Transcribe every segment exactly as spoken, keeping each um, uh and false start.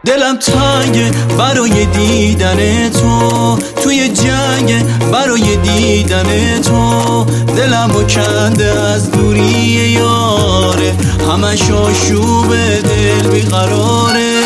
دلم تنگه برای دیدن تو، توی جنگ برای دیدن تو. دلمو کنده از دوری یاره، همش آشوب دل بیقراره.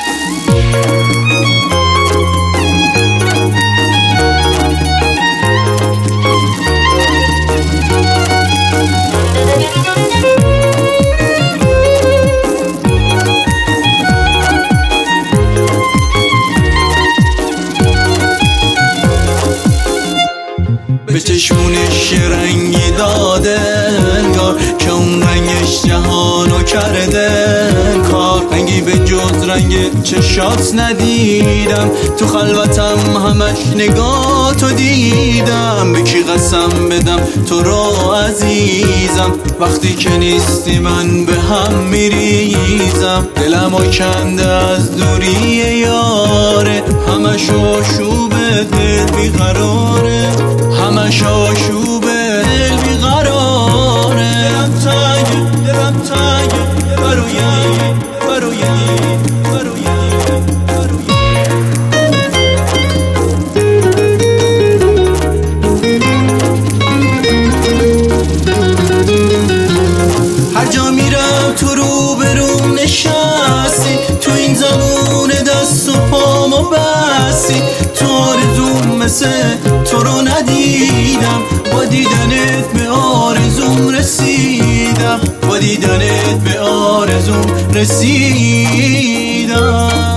به چشمونش رنگی داده انگار که اون رنگش جهانو کرده کار. رنگی به جز رنگ چشات ندیدم، تو خلوتم همش نگاه تو دیدم. به کی قسم بدم تو رو عزیزم، وقتی که نیستی من به هم میریزم. دلمو کنده از دوری یاره، همش آشوب دل بیقراره، همش آشوب دل بیقراره. دلم تنگه دلم تنگه برای برای برای هر جا میرم تو رو بروم نشستی، تو این زمان دست و پامو بستی. تو آرزوم مثل تو رو ندیدم، با دیدنت به آرزوم رسیدم، با دیدنت به آرزوم رسیدم.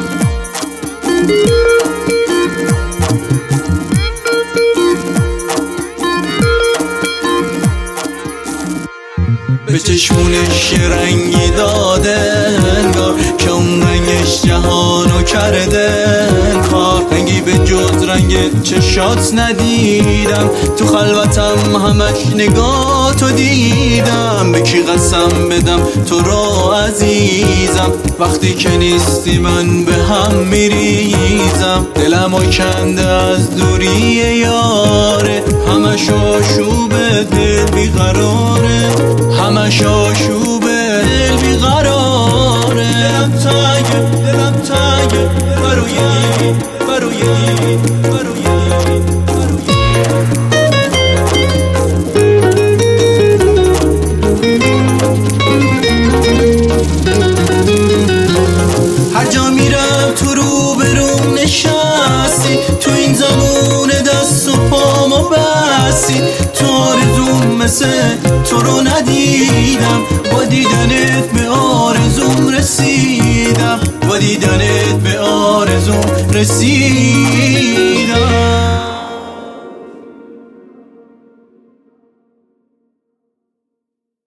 به چشمونش رنگی داده انگار که اون رنگش جهانو کرده کار. رنگی به جز رنگ چشات ندیدم، تو خلوتم همش نگاه تو دیدم. به کی قسم بدم تو رو عزیزم، وقتی که نیستی من به هم میریزم. دلمو کنده از دوری یاره، همش آشوب دل بیقراره، همش آشوب دل بیقراره. دلم تنگه دلم تنگه برای برای برای هر جا میرم تو رو بروم نشستی، تو این زمان دست و پامو بستی. تو آرزوم مثل تو رو ندیدم، با دیدنت به آرزوم رسیدم، با دیدنت به آرزوم رسیدم.